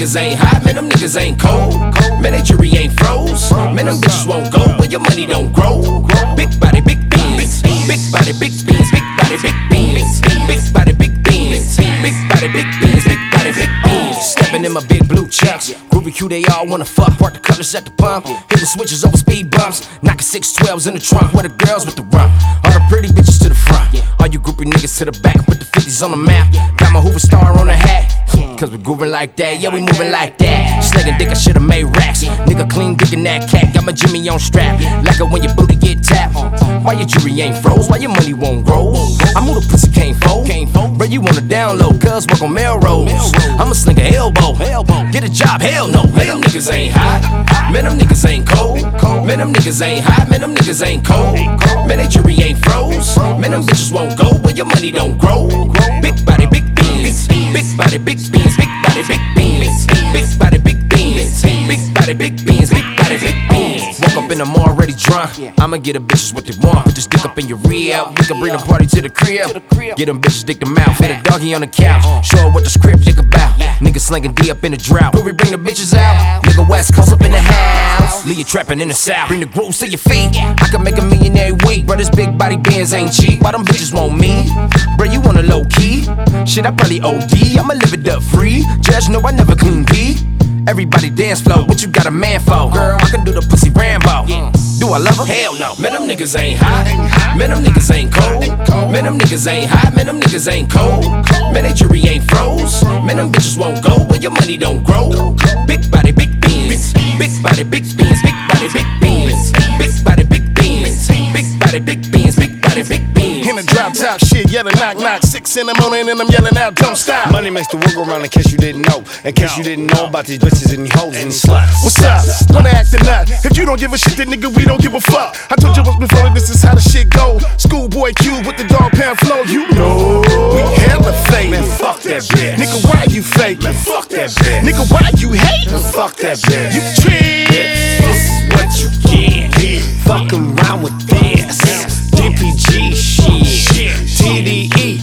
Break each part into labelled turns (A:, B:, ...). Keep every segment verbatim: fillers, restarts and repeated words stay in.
A: niggas ain't hot, man, them niggas ain't cold. Man, that jury ain't froze. Man, them bitches won't go where your money don't grow. Big body, big beans. Big body, big beans. Big body, big beans. Big body, big beans. Big body, big beans. Big body, big beans. Stepping in my big blue chucks. Groovy Q, they all wanna fuck. Park the colors at the pump. Hitting switches over speed bumps. Knocking six twelves in the trunk. Where the girls with the rump. All the pretty bitches to the front. All you groupie niggas to the back. Put the fifties on the map. Got my Hoover star on the hat. Cause we groovin' like that, yeah, we movin' like that. Slingin' dick, I should've made racks. Nigga clean dickin' that cat. Got my Jimmy on strap. Like it when your booty get tapped. Why your jewelry ain't froze? Why your money won't grow? I move the pussy can't fold. Bro, you wanna download, cuz work on Melrose. I'm a slinger elbow. Get a job, hell no. Man, them niggas ain't hot. Man, them niggas ain't cold. Man, them niggas ain't hot. Man, them niggas ain't cold. Man, that jury ain't froze. Man, them bitches won't go where your money don't grow. Big body, big beans. Big body, big beans. Big body, big beans. Big body, big beans. Big body, big beans. Big body, big beans. Woke up and I'm already drunk. I'ma get them bitches what they want. Put this dick up in your rear. We can bring the party to the crib. Get them bitches dick them out. Fit a doggy on the couch. Show her what the script dick about. Niggas slinging D up in the drought. Where we bring the bitches out. Nigga West Coast up in the house. Leave you trapping in the south. Bring the grooves to your feet. I can make a million every week. Bro, this big body bands ain't cheap. Why them bitches want me? Bro, you want a low key? Shit, I probably O D. I'ma live it up free. Judge, no, I never clean pee. Everybody dance flow, what you got a man for? Girl, I can do the pussy Rambo. Do I love her? Hell no. Man, them niggas ain't hot. Man, them niggas ain't cold. Man, them niggas ain't hot. Man, them niggas ain't cold. Man, that jury ain't froze. Man, them bitches won't go where your money don't grow. Big body, big beans. Big body, big beans. Big body, big beans. Big body, big beans. Big body, big beans. Big body, big beans.
B: In the drop top shit, yelling knock knock. Six in the morning and I'm yelling out, don't stop.
C: Money makes the world go round in case you didn't know. In case you didn't know about these bitches and these hoes and these sluts.
B: What's up? Wanna act a nut? If you don't give a shit, then nigga, we don't give a fuck. I told you once before that this is how the shit go. Schoolboy Q with the dog pound flow, you know. We hella fake.
C: Man, fuck that bitch.
B: Nigga, why you fake?
C: Man, fuck that bitch.
B: Nigga, why you hate?
C: Man, fuck that bitch.
B: You trick.
C: This is what you get. Fuck around with this. D P G shit. T D E,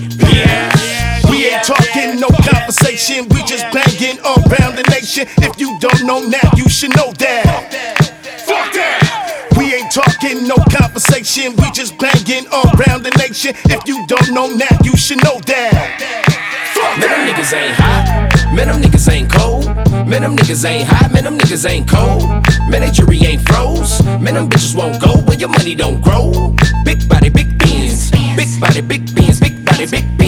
C: bitch.
B: We ain't talking no conversation. We just banging around the nation. If you don't know now, you should know that. Fuck that. We ain't talking no conversation. We just banging around the nation. If you don't know now, you should know that. Fuck
A: Man, them niggas ain't hot. Man, them niggas ain't cold. Man, them niggas ain't hot. Man, them niggas ain't cold. Man, that jury ain't froze. Man, them bitches won't go where your money don't grow. Big body, big beans. Big body, big beans. Big body, big beans.